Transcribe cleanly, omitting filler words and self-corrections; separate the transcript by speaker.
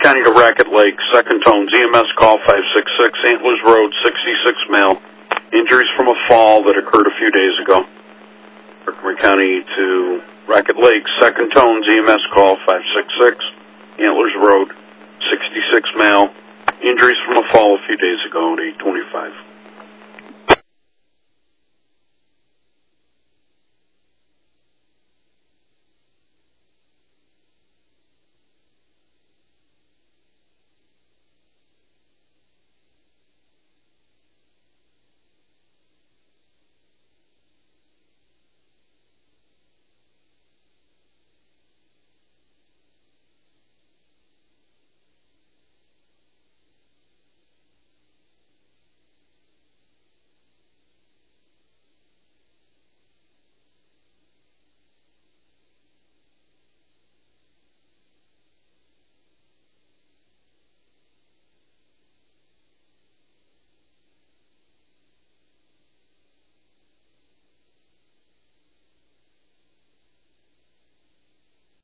Speaker 1: County to Racket Lake, second tones, EMS call 566, Antlers Road, 66 male. Injuries from a fall that occurred a few days ago. Montgomery County to Racket Lake, second tones, EMS call 566, Antlers Road, 66 male. Injuries from a fall a few days ago at 825.